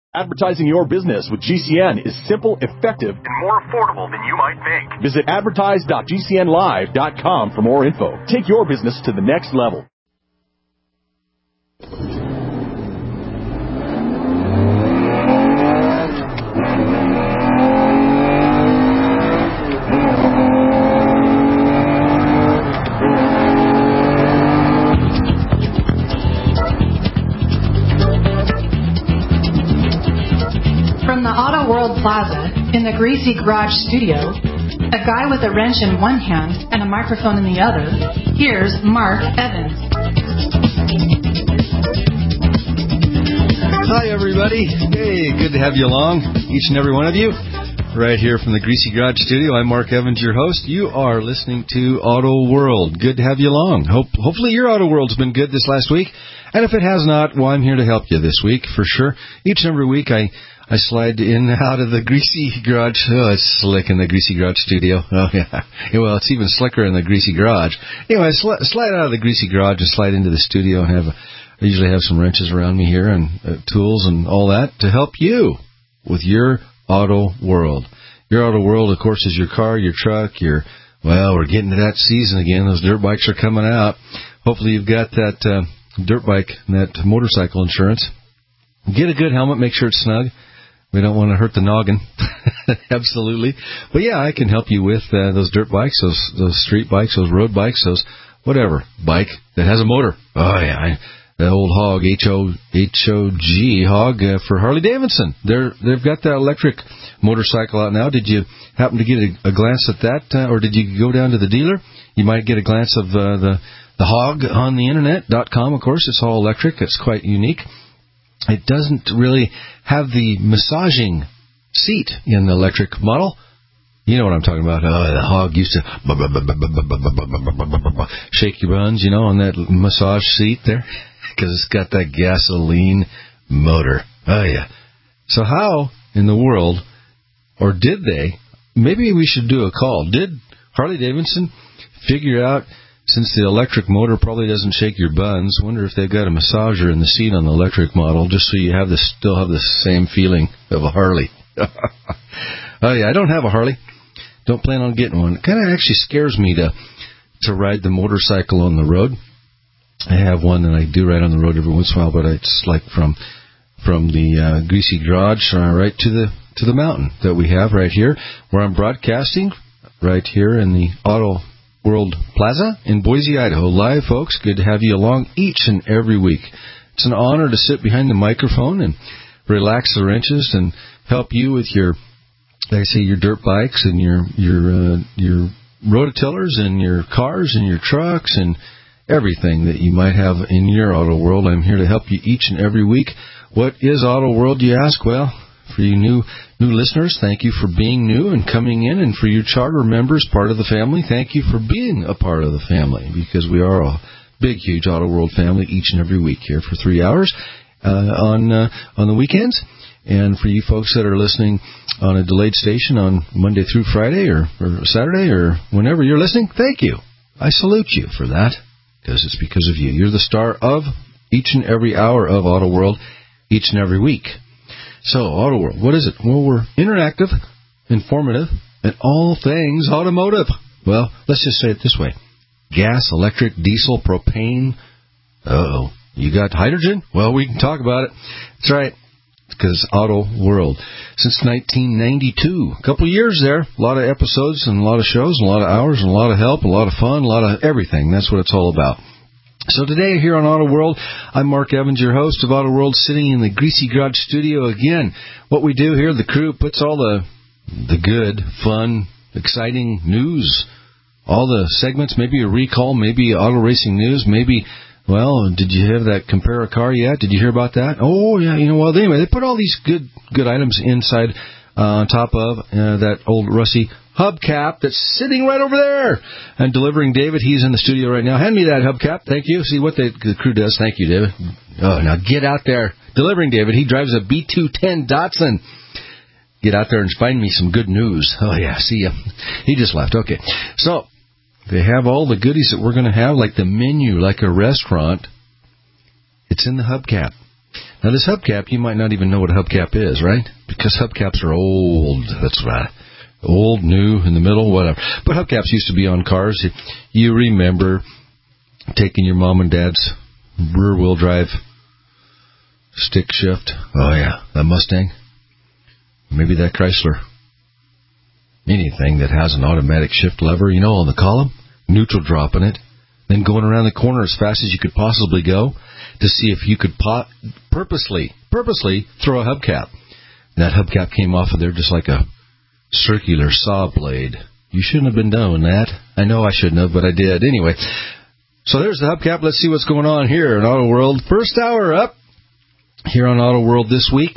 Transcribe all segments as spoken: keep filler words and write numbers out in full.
Advertising your business with G C N is simple, effective, and more affordable than you might think. Visit advertise dot g c n live dot com for more info. Take your business to the next level. From the Auto World Plaza in the Greasy Garage studio, a guy with a wrench in one hand and a microphone in the other, here's Mark Evans. Hi, everybody. Hey, good to have you along, each and every one of you. Right here from the Greasy Garage studio, I'm Mark Evans, your host. You are listening to Auto World. Good to have you along. Hope, hopefully your Auto World's been good this last week. And if it has not, well, I'm here to help you this week, for sure. Each and every week, I... I slide in and out of the Greasy Garage. Oh, it's slick in the Greasy Garage studio. Oh, yeah. Well, it's even slicker in the Greasy Garage. Anyway, I sl- slide out of the Greasy Garage and slide into the studio and have a, I usually have some wrenches around me here and uh, tools and all that to help you with your Auto World. Your Auto World, of course, is your car, your truck, your, well, we're getting to that season again. Those dirt bikes are coming out. Hopefully you've got that uh, dirt bike and that motorcycle insurance. Get a good helmet. Make sure it's snug. We don't want to hurt the noggin. Absolutely. But, yeah, I can help you with uh, those dirt bikes, those those street bikes, those road bikes, those whatever bike that has a motor. Oh, yeah. I, the old Hog, H O G, Hog uh, for Harley-Davidson. They're, they've got that electric motorcycle out now. Did you happen to get a, a glance at that, uh, or did you go down to the dealer? You might get a glance of uh, the, the Hog on the internet dot com, of course. It's all electric. It's quite unique. It doesn't really have the massaging seat in the electric model. You know what I'm talking about. Oh, the Hog used to shake your buns, you know, on that massage seat there, because it's got that gasoline motor. Oh, yeah. So how in the world, or did they, maybe we should do a call, did Harley-Davidson figure out, since the electric motor probably doesn't shake your buns, wonder if they've got a massager in the seat on the electric model, just so you have the, still have the same feeling of a Harley. Oh, yeah, I don't have a Harley. Don't plan on getting one. It kind of actually scares me to to ride the motorcycle on the road. I have one that I do ride on the road every once in a while, but it's like from from the uh, Greasy Garage uh, right to the to the mountain that we have right here, where I'm broadcasting right here in the Auto World Plaza in Boise, Idaho. Live, folks. Good to have you along each and every week. It's an honor to sit behind the microphone and relax the wrenches and help you with your, like I say, your dirt bikes and your your uh, your rototillers and your cars and your trucks and everything that you might have in your Auto World. I'm here to help you each and every week. What is Auto World, you ask? Well, for you new new listeners, thank you for being new and coming in. And for you charter members, part of the family, thank you for being a part of the family, because we are a big, huge Auto World family each and every week here for three hours uh, on uh, on the weekends. And for you folks that are listening on a delayed station on Monday through Friday or, or Saturday or whenever you're listening, thank you. I salute you for that, because it's because of you. You're the star of each and every hour of Auto World each and every week. So, Auto World, what is it? Well, we're interactive, informative, and all things automotive. Well, let's just say it this way. Gas, electric, diesel, propane. Uh-oh. You got hydrogen? Well, we can talk about it. That's right, because Auto World. Since nineteen ninety-two. A couple of years there. A lot of episodes and a lot of shows and a lot of hours and a lot of help, a lot of fun, a lot of everything. That's what it's all about. So today here on Auto World, I'm Mark Evans, your host of Auto World, sitting in the Greasy Garage studio again. What we do here, the crew puts all the the good, fun, exciting news, all the segments, maybe a recall, maybe auto racing news, maybe, well, did you have that compare a car yet? Did you hear about that? Oh, yeah, you know, well, anyway, they put all these good good items inside uh, on top of uh, that old rusty hubcap that's sitting right over there and delivering David. He's in the studio right now. Hand me that hubcap. Thank you. See what the, the crew does. Thank you, David. Oh, now get out there. Delivering David. He drives a B two ten Datsun. Get out there and find me some good news. Oh, yeah. See ya. He just left. Okay. So they have all the goodies that we're going to have, like the menu, like a restaurant. It's in the hubcap. Now, this hubcap, you might not even know what a hubcap is, right? Because hubcaps are old. That's right. Old, new, in the middle, whatever. But hubcaps used to be on cars. You remember taking your mom and dad's rear-wheel drive stick shift. Oh, yeah, that Mustang. Maybe that Chrysler. Anything that has an automatic shift lever, you know, on the column, neutral dropping it, then going around the corner as fast as you could possibly go to see if you could pot, purposely, purposely throw a hubcap. And that hubcap came off of there just like a circular saw blade. You shouldn't have been doing that. I know I shouldn't have, but I did. Anyway, so there's the hubcap. Let's see what's going on here in Auto World. First hour up here on Auto World this week.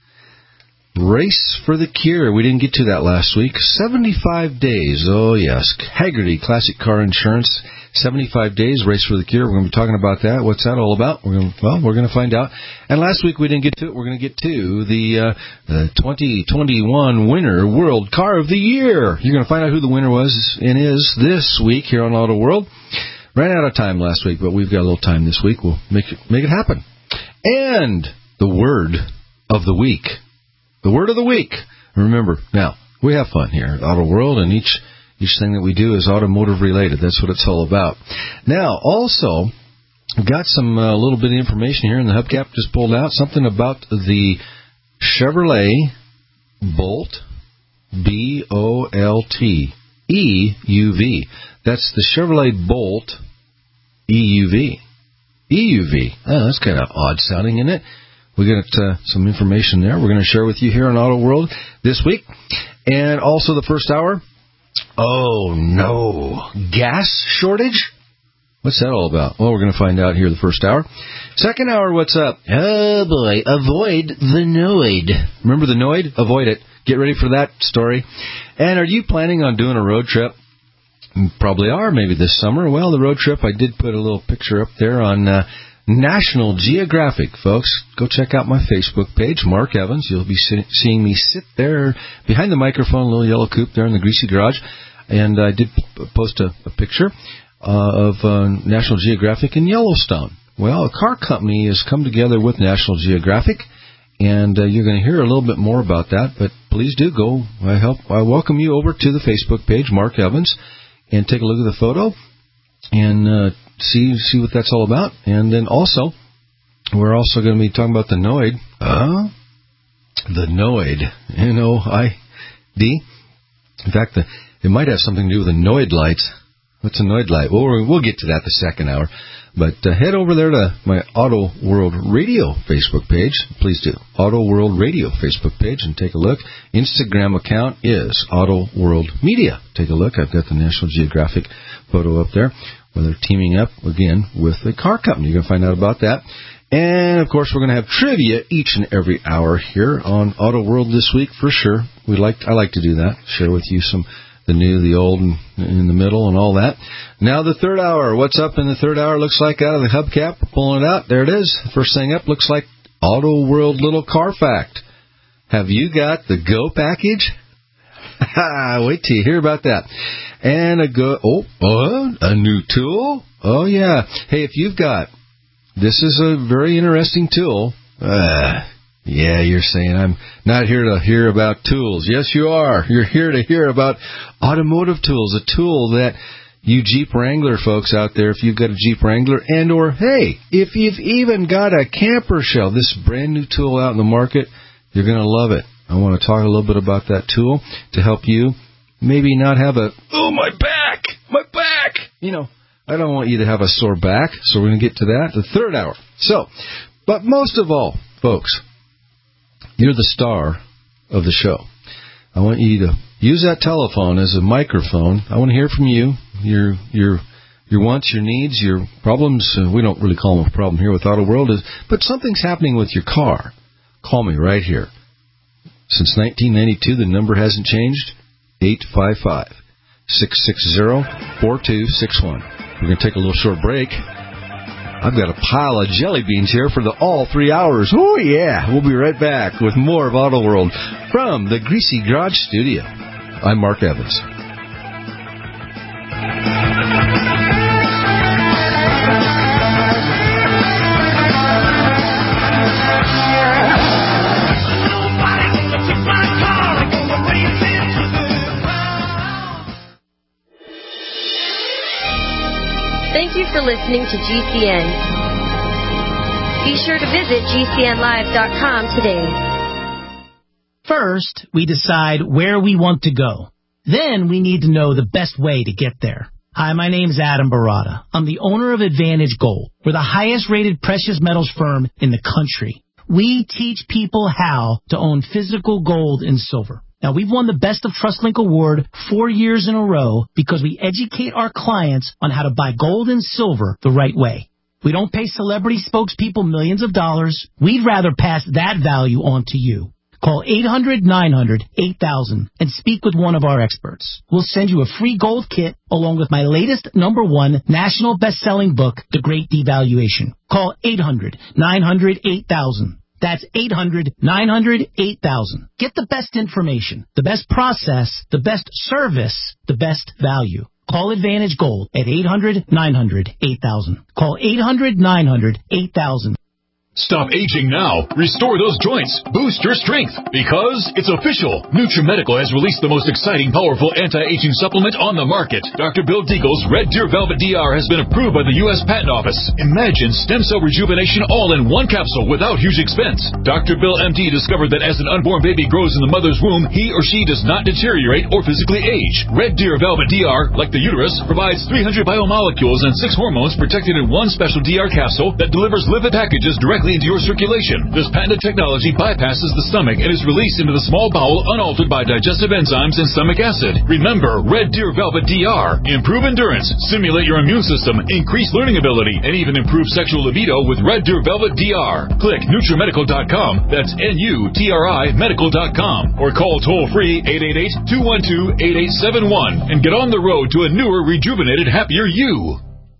Race for the Cure. We didn't get to that last week. seventy-five days. Oh, yes. Hagerty Classic Car Insurance. seventy-five days. Race for the Cure. We're going to be talking about that. What's that all about? We're going to, well, we're going to find out. And last week we didn't get to it. We're going to get to the, uh, the twenty twenty-one winner, World Car of the Year. You're going to find out who the winner was and is this week here on Auto World. Ran out of time last week, but we've got a little time this week. We'll make it, make it happen. And the word of the week. The word of the week. Remember, now, we have fun here at Auto World, and each each thing that we do is automotive related. That's what it's all about. Now, also, got some a uh, little bit of information here in the hubcap just pulled out. Something about the Chevrolet Bolt, B O L T, E U V. That's the Chevrolet Bolt E U V. E U V. Oh, that's kind of odd sounding, isn't it? We got uh, some information there we're going to share with you here on Auto World this week. And also the first hour, oh no, gas shortage? What's that all about? Well, we're going to find out here the first hour. Second hour, what's up? Oh boy, avoid the Noid. Remember the Noid? Avoid it. Get ready for that story. And are you planning on doing a road trip? Probably are, maybe this summer. Well, the road trip, I did put a little picture up there on uh, National Geographic, folks. Go check out my Facebook page, Mark Evans. You'll be seeing me sit there behind the microphone, a little yellow coupe there in the greasy garage. And I did post a, a picture uh, of uh, National Geographic in Yellowstone. Well, a car company has come together with National Geographic, and uh, you're going to hear a little bit more about that. But please do go. I help. I welcome you over to the Facebook page, Mark Evans, and take a look at the photo and uh, see see what that's all about. And then also, we're also going to be talking about the Noid. Uh, the Noid. N O I D. In fact, the, it might have something to do with the Noid lights. What's a Noid light? Well, we'll get to that the second hour. But uh, head over there to my Auto World Radio Facebook page. Please do. Auto World Radio Facebook page and take a look. Instagram account is Auto World Media. Take a look. I've got the National Geographic photo up there where they're teaming up, again, with a car company. You're going to find out about that. And, of course, we're going to have trivia each and every hour here on Auto World this week for sure. We like I like to do that, share with you some the new, the old, and in the middle, and all that. Now the third hour. What's up in the third hour? Looks like out of the hubcap. We're pulling it out. There it is. First thing up looks like Auto World Little Car Fact. Have you got the Go package? Wait till you hear about that. And a go. Oh, oh, a new tool. Oh yeah. Hey, if you've got, this is a very interesting tool. Uh, Yeah, you're saying I'm not here to hear about tools. Yes, you are. You're here to hear about automotive tools, a tool that you Jeep Wrangler folks out there, if you've got a Jeep Wrangler, and or, hey, if you've even got a camper shell, this brand new tool out in the market, you're going to love it. I want to talk a little bit about that tool to help you maybe not have a, oh, my back, my back. You know, I don't want you to have a sore back, so we're going to get to that the third hour. So, but most of all, folks, you're the star of the show. I want you to use that telephone as a microphone. I want to hear from you, your your your wants, your needs, your problems. Uh, we don't really call them a problem here with Auto World, is, but something's happening with your car. Call me right here. Since nineteen ninety-two, the number hasn't changed. eight five five, six six zero, four two six one. We're going to take a little short break. I've got a pile of jelly beans here for the all three hours. Oh, yeah. We'll be right back with more of Auto World from the Greasy Garage Studio. I'm Mark Evans. Thank you for listening to G C N. Be sure to visit G C N live dot com today. First, we decide where we want to go. Then we need to know the best way to get there. Hi, my name's Adam Barada. I'm the owner of Advantage Gold. We're the highest-rated precious metals firm in the country. We teach people how to own physical gold and silver. Now, we've won the Best of TrustLink Award four years in a row because we educate our clients on how to buy gold and silver the right way. We don't pay celebrity spokespeople millions of dollars. We'd rather pass that value on to you. Call eight hundred, nine hundred, eight thousand and speak with one of our experts. We'll send you a free gold kit along with my latest number one national best-selling book, The Great Devaluation. Call eight hundred, nine hundred, eight thousand. That's eight hundred, nine hundred, eight thousand. Get the best information, the best process, the best service, the best value. Call Advantage Gold at eight hundred, nine hundred, eight thousand. Call eight hundred, nine hundred, eight thousand. Stop aging now. Restore those joints. Boost your strength. Because it's official. NutriMedical has released the most exciting, powerful anti-aging supplement on the market. Doctor Bill Deagle's Red Deer Velvet D R has been approved by the U S Patent Office. Imagine stem cell rejuvenation all in one capsule without huge expense. Doctor Bill M D discovered that as an unborn baby grows in the mother's womb, he or she does not deteriorate or physically age. Red Deer Velvet D R, like the uterus, provides three hundred biomolecules and six hormones protected in one special D R capsule that delivers lipid packages directly into your circulation. This patented technology bypasses the stomach and is released into the small bowel unaltered by digestive enzymes and stomach acid. Remember, Red Deer Velvet D R. Improve endurance, stimulate your immune system, increase learning ability, and even improve sexual libido with Red Deer Velvet D R. Click NutriMedical dot com. That's N U T R I medical dot com. Or call toll-free eight eight eight, two one two, eight eight seven one and get on the road to a newer, rejuvenated, happier you.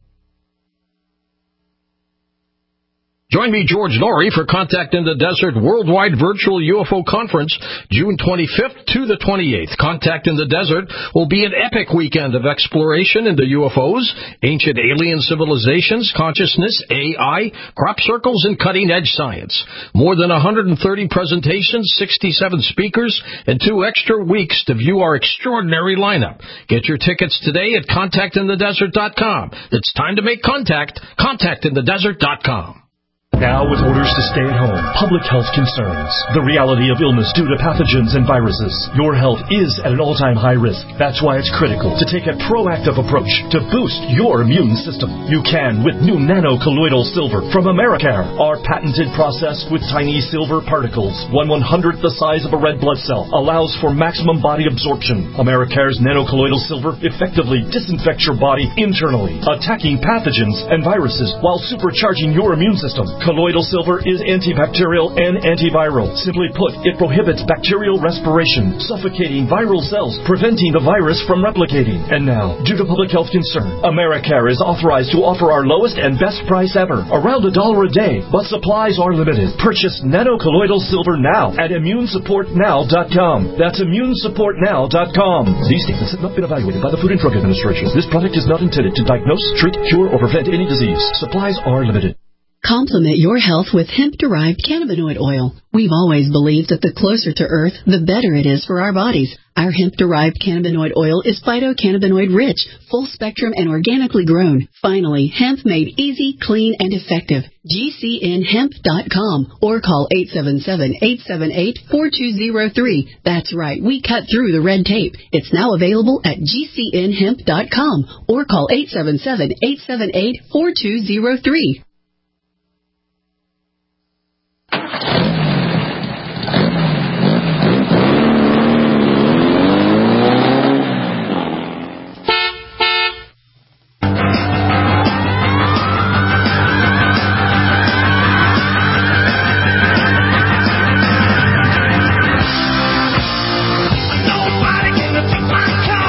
Join me, George Norrie, for Contact in the Desert Worldwide Virtual U F O Conference, June twenty-fifth to the twenty-eighth. Contact in the Desert will be an epic weekend of exploration into U F Os, ancient alien civilizations, consciousness, A I, crop circles, and cutting-edge science. More than one hundred thirty presentations, sixty-seven speakers, and two extra weeks to view our extraordinary lineup. Get your tickets today at contact in the desert dot com. It's time to make contact. contact in the desert dot com. Now, with orders to stay at home, public health concerns, the reality of illness due to pathogens and viruses, your health is at an all-time high risk. That's why it's critical to take a proactive approach to boost your immune system. You can with new nano-colloidal silver from Americare. Our patented process with tiny silver particles, one one-hundredth the size of a red blood cell, allows for maximum body absorption. Americare's nano-colloidal silver effectively disinfects your body internally, attacking pathogens and viruses while supercharging your immune system. Colloidal silver is antibacterial and antiviral. Simply put, it prohibits bacterial respiration, suffocating viral cells, preventing the virus from replicating. And now, due to public health concern, Americare is authorized to offer our lowest and best price ever, around a dollar a day, but supplies are limited. Purchase nano-colloidal silver now at immune support now dot com. That's immune support now dot com. These statements have not been evaluated by the Food and Drug Administration. This product is not intended to diagnose, treat, cure, or prevent any disease. Supplies are limited. Complement your health with hemp-derived cannabinoid oil. We've always believed that the closer to Earth, the better it is for our bodies. Our hemp-derived cannabinoid oil is phytocannabinoid-rich, full-spectrum, and organically grown. Finally, hemp made easy, clean, and effective. G C N hemp dot com or call eight seven seven, eight seven eight, four two zero three. That's right, we cut through the red tape. It's now available at G C N hemp dot com or call eight seven seven, eight seven eight, four two zero three.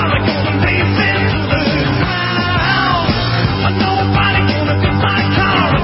Nobody gonna take my car.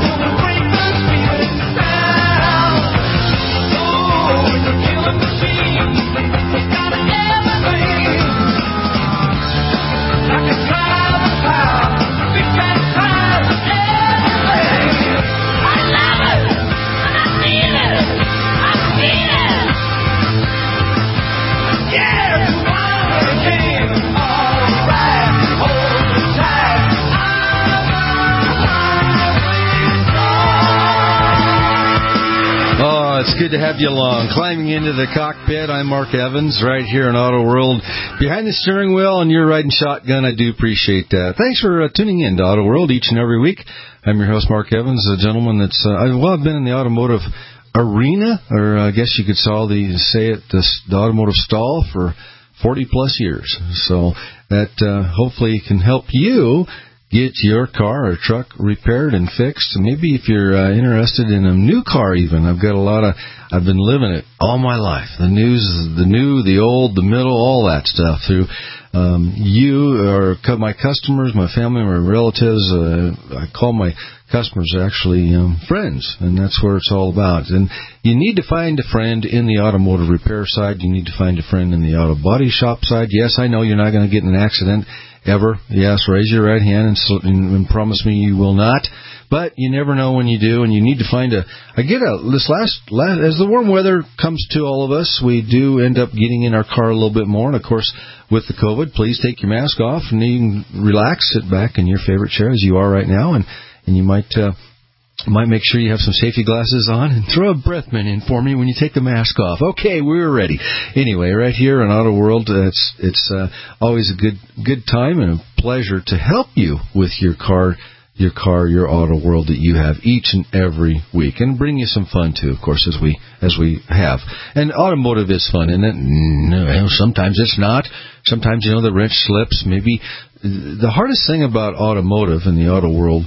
good to have you along. Climbing into the cockpit, I'm Mark Evans, right here in Auto World. Behind the steering wheel, and you're riding shotgun. I do appreciate that. Thanks for uh, tuning in to Auto World each and every week. I'm your host, Mark Evans, a gentleman that's, uh, well, I've been in the automotive arena, or I guess you could call the, say it, the, the automotive stall for forty plus years. So that uh, hopefully can help you get your car or truck repaired and fixed. Maybe if you're uh, interested in a new car even. I've got a lot of, I've been living it all my life. The news, the new, the old, the middle, all that stuff. Through um, you or my customers, my family, my relatives. Uh, I call my customers actually um, friends, and that's what it's all about. And you need to find a friend in the automotive repair side. You need to find a friend in the auto body shop side. Yes, I know you're not going to get in an accident ever. Yes, raise your right hand and, and, and promise me you will not. But you never know when you do, and you need to find a. I get a this last, last as the warm weather comes to all of us, we do end up getting in our car a little bit more. And of course, with the COVID, please take your mask off and you can relax, sit back in your favorite chair as you are right now, and and you might. Uh, Might make sure you have some safety glasses on and throw a breath mint in for me when you take the mask off. Okay, we're ready. Anyway, right here in Auto World, uh, it's it's uh, always a good good time and a pleasure to help you with your car, your car, your Auto World that you have each and every week, and bring you some fun too, of course, as we as we have. And automotive is fun, isn't it? No, sometimes it's not. Sometimes you know the wrench slips. Maybe the hardest thing about automotive and the Auto World.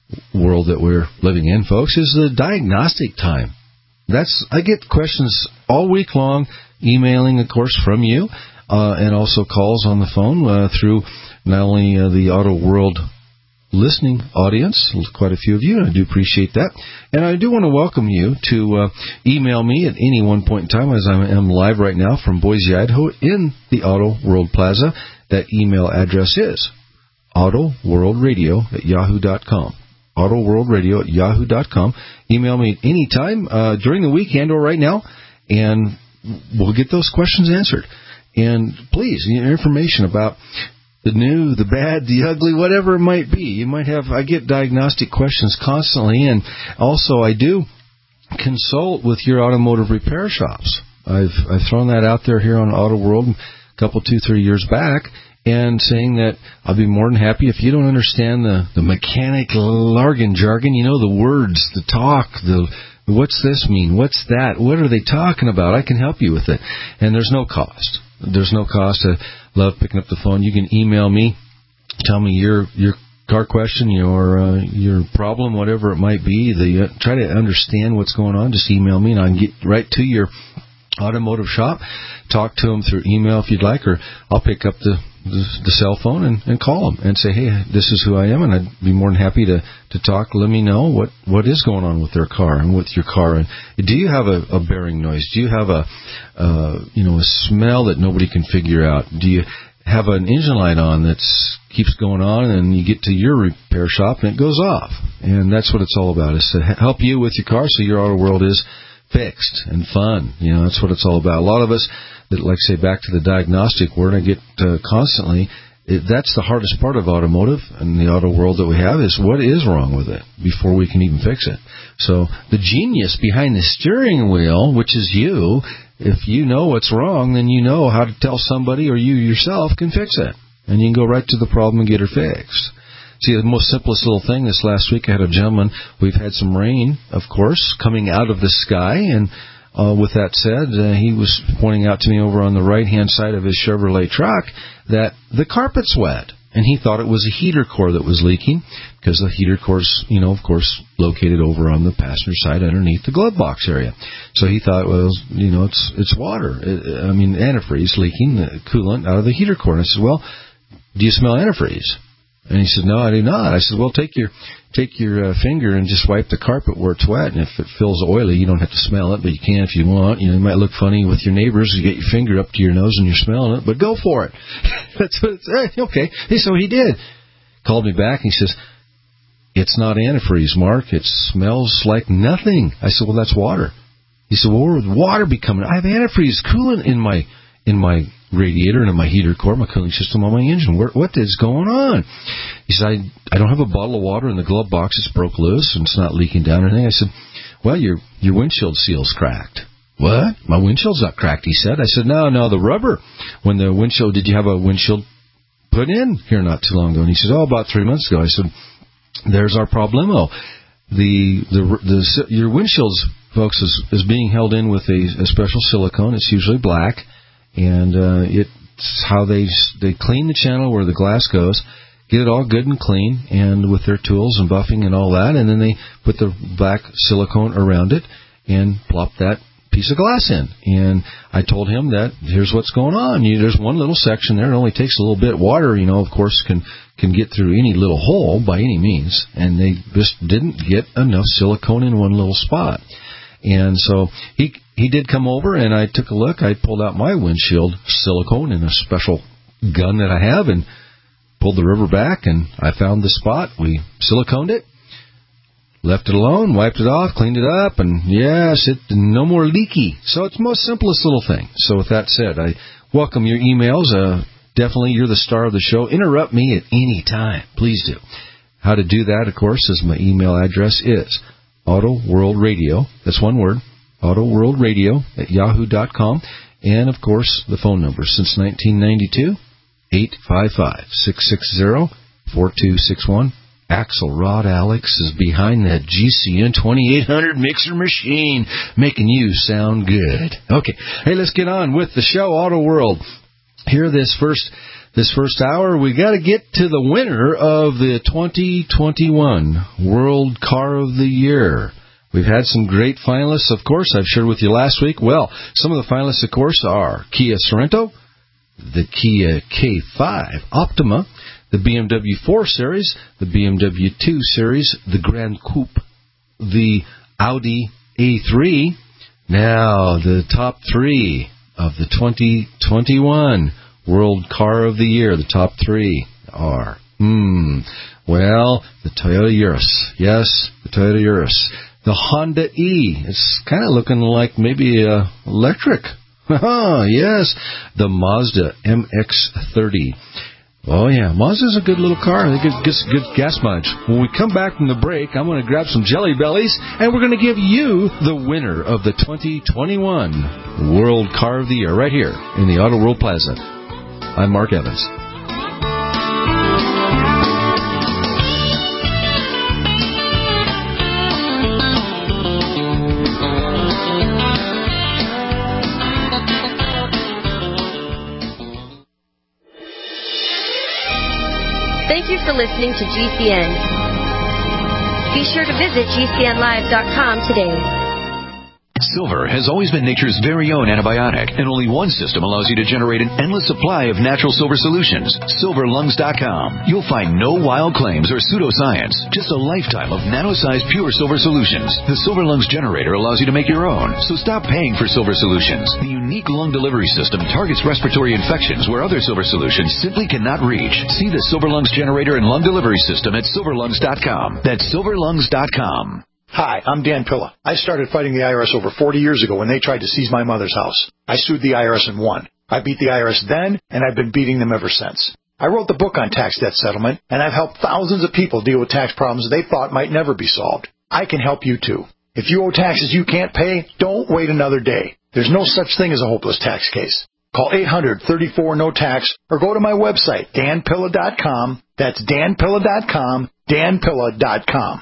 world that we're living in, folks, is the diagnostic time. That's I get questions all week long, emailing, of course, from you, uh, and also calls on the phone uh, through not only uh, the Auto World listening audience, quite a few of you, and I do appreciate that. And I do want to welcome you to uh, email me at any one point in time, as I am live right now from Boise, Idaho, in the Auto World Plaza. That email address is autoworldradio at yahoo dot com. autoworldradio at yahoo dot com. Email me at any time uh, during the week and or right now, and we'll get those questions answered. And please, you know, information about the new, the bad, the ugly, whatever it might be. You might have, I get diagnostic questions constantly, and also I do consult with your automotive repair shops. I've I've thrown that out there here on Auto World a couple, two, three years back, and saying that I'll be more than happy if you don't understand the, the mechanic jargon, jargon, you know, the words, the talk, the what's this mean, what's that, what are they talking about? I can help you with it. And there's no cost. There's no cost. I love picking up the phone. You can email me, tell me your your car question, your uh, your problem, whatever it might be. The, uh, try to understand what's going on. Just email me, and I can get right to your automotive shop. Talk to them through email if you'd like, or I'll pick up the the, the cell phone and, and call them and say, hey, this is who I am, and I'd be more than happy to, to talk. Let me know what, what is going on with their car and with your car. And do you have a, a bearing noise? Do you have a uh, you know a smell that nobody can figure out? Do you have an engine light on that keeps going on, and you get to your repair shop and it goes off? And that's what it's all about, is to help you with your car so your Auto World is fixed and fun. You know, that's what it's all about. A lot of us that, like, say, back to the diagnostic word, I get uh, constantly, it, that's the hardest part of automotive and the Auto World that we have, is what is wrong with it before we can even fix it. So the genius behind the steering wheel, which is you, if you know what's wrong, then you know how to tell somebody, or you yourself can fix it. And you can go right to the problem and get her fixed. See, the most simplest little thing, this last week I had a gentleman, we've had some rain, of course, coming out of the sky, and uh, with that said, uh, he was pointing out to me over on the right-hand side of his Chevrolet truck that the carpet's wet, and he thought it was a heater core that was leaking, because the heater core's, you know, of course, located over on the passenger side underneath the glove box area. So he thought, well, you know, it's it's water. It, I mean, antifreeze leaking, the coolant out of the heater core. And I said, well, do you smell antifreeze? And he said, no, I do not. I said, well, take your take your uh, finger and just wipe the carpet where it's wet. And if it feels oily, you don't have to smell it, but you can if you want. You know, it might look funny with your neighbors. You get your finger up to your nose and you're smelling it, but go for it. That's what it's, eh, okay. So he did. Called me back and he says, it's not antifreeze, Mark. It smells like nothing. I said, well, that's water. He said, well, where would water be coming? I have antifreeze coolant in my in my radiator and in my heater core, my cooling system on my engine. Where, what is going on? He said, I, I don't have a bottle of water in the glove box. It's broke loose and it's not leaking down or anything. I said, well, your your windshield seal's cracked. What? My windshield's not cracked, he said. I said, no, no, the rubber. When the windshield, did you have a windshield put in here not too long ago? And he said, oh, about three months ago. I said, there's our problemo. The, the, the, your windshields, folks, is, is being held in with a, a special silicone. It's usually black, and uh, it's how they they clean the channel where the glass goes, get it all good and clean, and with their tools and buffing and all that, and then they put the black silicone around it and plop that piece of glass in. And I told him that here's what's going on. You, there's one little section there. It only takes a little bit. Water, you know, of course, can can get through any little hole by any means. And they just didn't get enough silicone in one little spot. And so he he did come over, and I took a look. I pulled out my windshield silicone in a special gun that I have and pulled the rubber back, and I found the spot. We siliconed it. Left it alone, wiped it off, cleaned it up, and yes, it no more leaky. So it's the most simplest little thing. So with that said, I welcome your emails. Uh, definitely, you're the star of the show. Interrupt me at any time. Please do. How to do that, of course, is my email address is AutoWorldRadio. That's one word, AutoWorldRadio at yahoo dot com. And, of course, the phone number since nineteen ninety-two, eight five five, six six zero, four two six one. Axelrod Alex is behind that G C N twenty-eight hundred mixer machine, making you sound good. Okay, hey, let's get on with the show, Auto World. Here, this first this first hour, we got to get to the winner of the twenty twenty-one World Car of the Year. We've had some great finalists, of course. I've shared with you last week. Well, some of the finalists, of course, are Kia Sorento, the Kia K five Optima, the B M W four Series, the B M W two Series, the Grand Coupe, the Audi A three. Now, the top three of the twenty twenty-one World Car of the Year, the top three are, hmm, well, the Toyota Yaris. Yes, the Toyota Yaris. The Honda E. It's kind of looking like maybe uh, electric. Yes, the Mazda M X thirty. Oh, yeah, Mazda's a good little car. It gets good gas mileage. When we come back from the break, I'm going to grab some Jelly Bellies, and we're going to give you the winner of the twenty twenty-one World Car of the Year right here in the Auto World Plaza. I'm Mark Evans. Thank you for listening to G C N. Be sure to visit G C N live dot com today. Silver has always been nature's very own antibiotic, and only one system allows you to generate an endless supply of natural silver solutions. Silver Lungs dot com. You'll find no wild claims or pseudoscience, just a lifetime of nano-sized pure silver solutions. The Silver Lungs generator allows you to make your own, so stop paying for silver solutions. The unique lung delivery system targets respiratory infections where other silver solutions simply cannot reach. See the Silver Lungs generator and lung delivery system at Silver Lungs dot com. That's Silver Lungs dot com. Hi, I'm Dan Pilla. I started fighting the I R S over forty years ago when they tried to seize my mother's house. I sued the I R S and won. I beat the I R S then, and I've been beating them ever since. I wrote the book on tax debt settlement, and I've helped thousands of people deal with tax problems they thought might never be solved. I can help you too. If you owe taxes you can't pay, don't wait another day. There's no such thing as a hopeless tax case. Call eight hundred, thirty-four, no tax or go to my website, Dan Pilla dot com. That's Dan Pilla dot com, Dan Pilla dot com.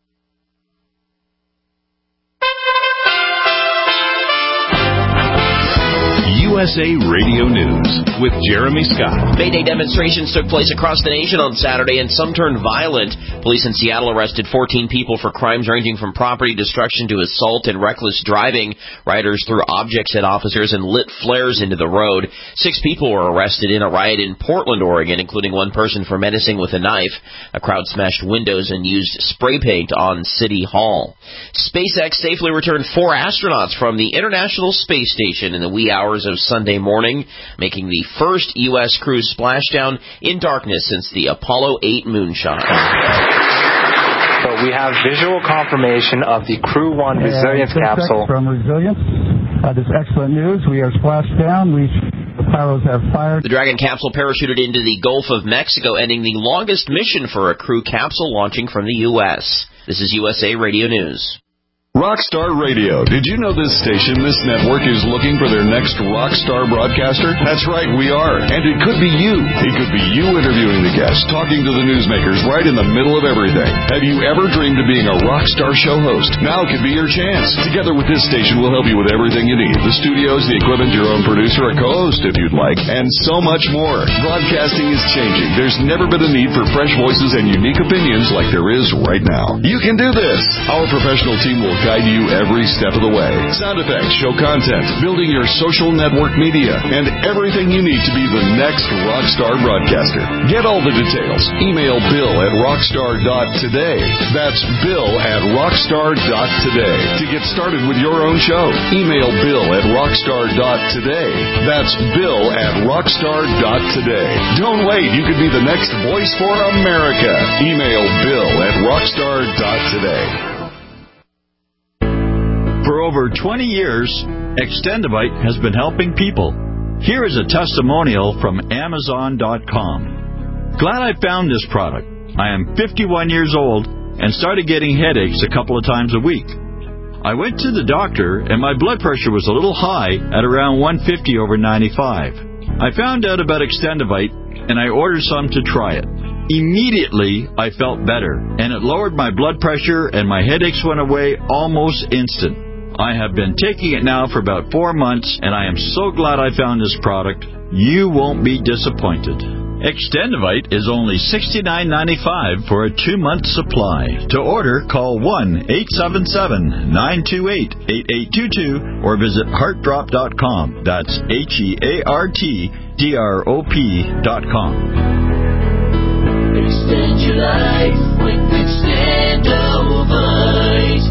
U S A Radio News with Jeremy Scott. May Day demonstrations took place across the nation on Saturday, and some turned violent. Police in Seattle arrested fourteen people for crimes ranging from property destruction to assault and reckless driving. Rioters threw objects at officers and lit flares into the road. Six people were arrested in a riot in Portland, Oregon, including one person for menacing with a knife. A crowd smashed windows and used spray paint on City Hall. SpaceX safely returned four astronauts from the International Space Station in the wee hours of Sunday morning, making the first U S crew splashdown in darkness since the Apollo eight moonshot. So we have visual confirmation of the Crew one Resilience capsule. From Resilience, uh, this excellent news. We are splashed down. We the pyros have fired. The Dragon capsule parachuted into the Gulf of Mexico, ending the longest mission for a crew capsule launching from the U S. This is U S A Radio News. Rockstar Radio. Did you know this station, this network, is looking for their next rock star broadcaster? That's right, we are. And it could be you. It could be you interviewing the guests, talking to the newsmakers right in the middle of everything. Have you ever dreamed of being a rock star show host? Now could be your chance. Together with this station, we'll help you with everything you need. The studios, the equipment, your own producer, a co-host if you'd like, and so much more. Broadcasting is changing. There's never been a need for fresh voices and unique opinions like there is right now. You can do this. Our professional team will guide you every step of the way. Sound effects, show content, building your social network media, and everything you need to be the next rockstar broadcaster. Get all the details. Email Bill at rockstar dot today. That's Bill at rockstar dot today. To get started with your own show, email Bill at rockstar dot today. That's Bill at rockstar dot today. Don't wait. You could be the next voice for America. Email Bill at rockstar dot today. For over twenty years, Extendivite has been helping people. Here is a testimonial from Amazon dot com. Glad I found this product. I am fifty-one years old and started getting headaches a couple of times a week. I went to the doctor and my blood pressure was a little high at around one fifty over ninety-five. I found out about Extendivite and I ordered some to try it. Immediately, I felt better, and it lowered my blood pressure and my headaches went away almost instant. I have been taking it now for about four months, and I am so glad I found this product. You won't be disappointed. Extendivite is only sixty-nine ninety-five for a two-month supply. To order, call one eight seven seven, nine two eight, eight eight two two or visit heart drop dot com. That's H E A R T D R O P dot com. Extend your life with Extendivite.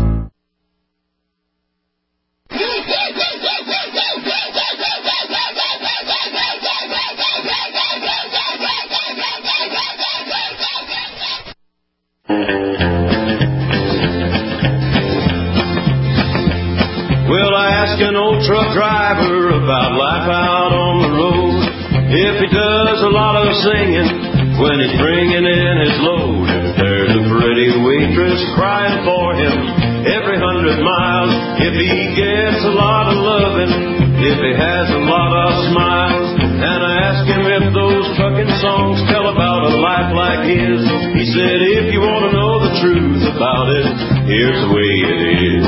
Well, I asked an old truck driver about life out on the road. If he does a lot of singing when he's bringing in his load. If there's a pretty waitress crying for him every hundred miles. If he gets a lot of loving, if he has a lot of smiles. And I asked him if those trucking songs tell about a life like his. He said, if you want to know the truth about it, here's the way it is.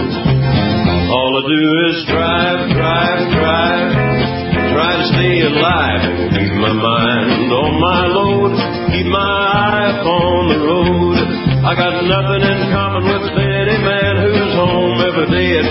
All I do is drive, drive, drive, try to stay alive and keep my mind on my load, keep my eye on the road. I got nothing in common with any man who's home every day at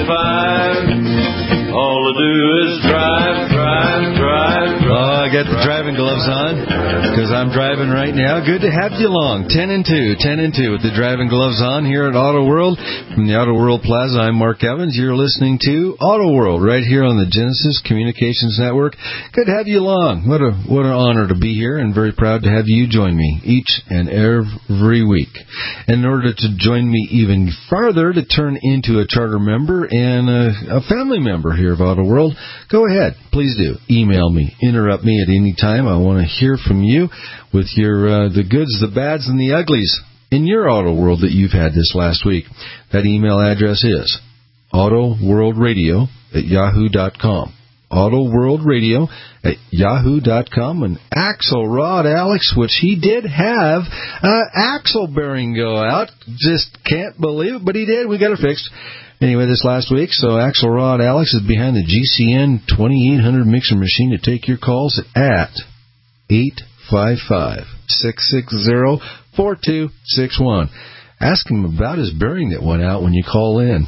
five. All I do is drive, drive, drive, drive. Oh, I got the driving gloves on because I'm driving right now. Good to have you along. ten and two, ten and two with the driving gloves on here at Auto World. From the Auto World Plaza, I'm Mark Evans. You're listening to Auto World right here on the Genesis Communications Network. Good to have you along. What a what an honor to be here, and very proud to have you join me each and every week. In order to join me even farther, to turn into a charter member and a, a family member here of Auto World, go ahead. Please do. Email me. Interrupt me at any time. I want to hear from you with your uh, the goods, the bads, and the uglies in your Auto World that you've had this last week. That email address is autoworldradio at yahoo dot com. autoworldradio at yahoo dot com. And Axelrod Alex, which he did have uh, axle bearing go out. Just can't believe it, but he did. We got it fixed. Anyway, this last week, so Axelrod Alex is behind the G C N twenty-eight hundred mixer machine to take your calls at eight five five, six six zero, four two six one. Ask him about his bearing that went out when you call in.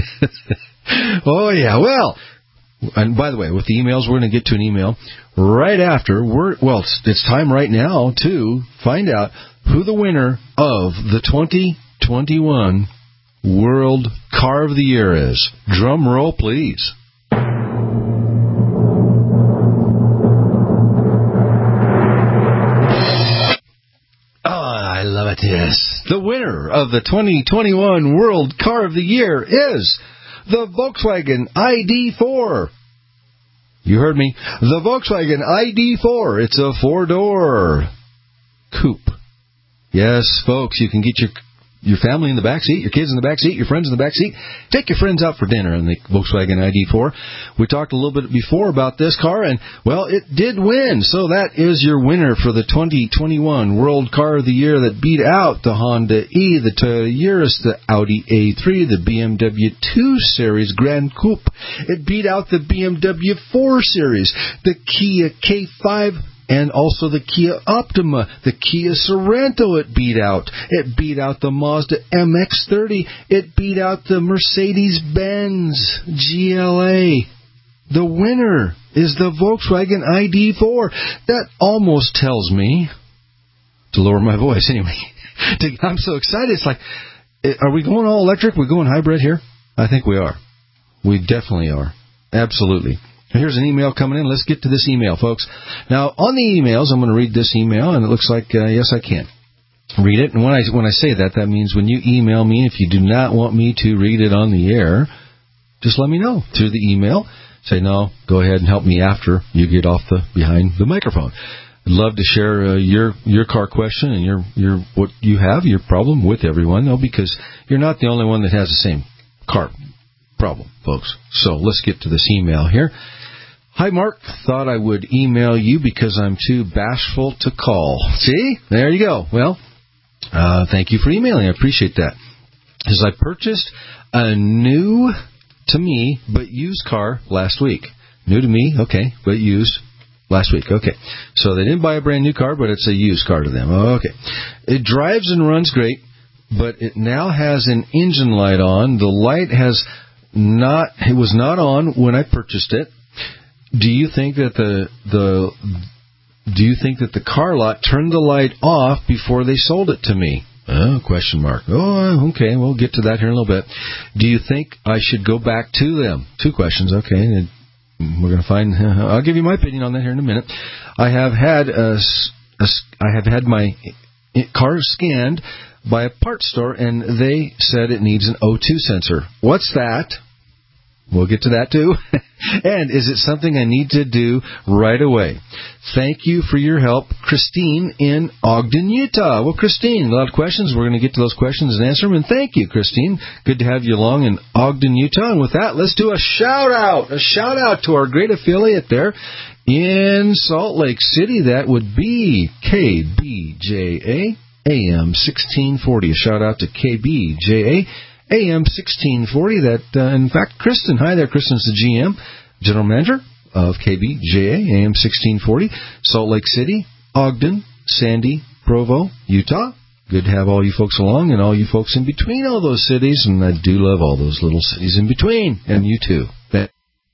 Oh, yeah. Well, and by the way, with the emails, we're going to get to an email right after. We're Well, it's, it's time right now to find out who the winner of the twenty twenty-one World Car of the Year is. Drum roll, please. Oh, I love it, yes. The winner of the twenty twenty-one World Car of the Year is the Volkswagen I D four. You heard me. The Volkswagen I D four. It's a four-door coupe. Yes, folks, you can get your your family in the back seat, your kids in the back seat, your friends in the back seat. Take your friends out for dinner in the Volkswagen I D four. We talked a little bit before about this car, and, well, it did win. So that is your winner for the twenty twenty-one World Car of the Year that beat out the Honda E, the Toyota Yaris, the Audi A three, the B M W two Series Grand Coupe. It beat out the B M W four Series, the Kia K five, and also the Kia Optima, the Kia Sorento it beat out. It beat out the Mazda M X thirty. It beat out the Mercedes-Benz G L A. The winner is the Volkswagen I D four. That almost tells me, to lower my voice anyway, I'm so excited. It's like, are we going all electric? We're going hybrid here? I think we are. We definitely are. Absolutely. Here's an email coming in. Let's get to this email, folks. Now, on the emails, I'm going to read this email, and it looks like, uh, yes, I can read it. And when I when I say that, that means when you email me, if you do not want me to read it on the air, just let me know through the email. Say, no, go ahead and help me after you get off the behind the microphone. I'd love to share uh, your your car question and your your what you have, your problem with everyone, though, because you're not the only one that has the same car problem, folks. So let's get to this email here. Hi, Mark. Thought I would email you because I'm too bashful to call. See? There you go. Well, uh, thank you for emailing. I appreciate that. As I purchased a new, to me, but used car last week. New to me, okay, but used last week. Okay. So they didn't buy a brand new car, but it's a used car to them. Okay. It drives and runs great, but it now has an engine light on. The light has not, it was not on when I purchased it. Do you think that the the do you think that the car lot turned the light off before they sold it to me? Oh, question mark. Oh, okay. We'll get to that here in a little bit. Do you think I should go back to them? Two questions. Okay, we're going to find. I'll give you my opinion on that here in a minute. I have had a, a I have had my car scanned by a parts store, and they said it needs an O two sensor. What's that? We'll get to that, too. And is it something I need to do right away? Thank you for your help, Christine in Ogden, Utah. Well, Christine, a lot of questions. We're going to get to those questions and answer them. And thank you, Christine. Good to have you along in Ogden, Utah. And with that, let's do a shout-out. A shout-out to our great affiliate there in Salt Lake City. That would be K B J A, A M sixteen forty. A shout-out to K B J A. A M sixteen forty, that, uh, in fact, Kristen, hi there, Kristen's the G M, General Manager of K B J A, A M sixteen forty, Salt Lake City, Ogden, Sandy, Provo, Utah. Good to have all you folks along and all you folks in between all those cities, and I do love all those little cities in between, and you too. That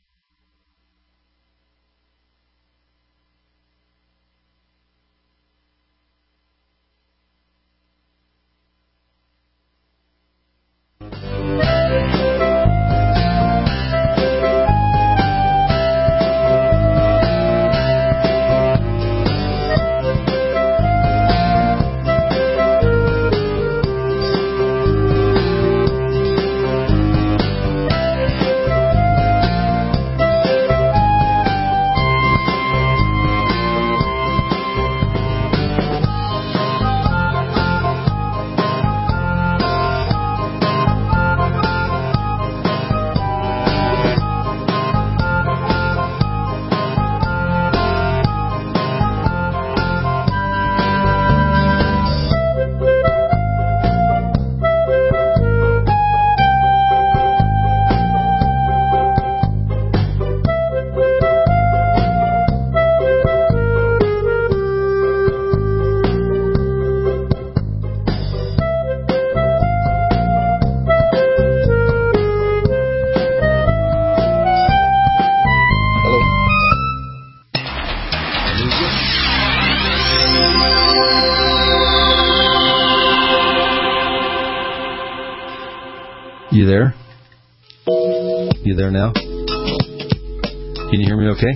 You there? You there now? Can you hear me okay?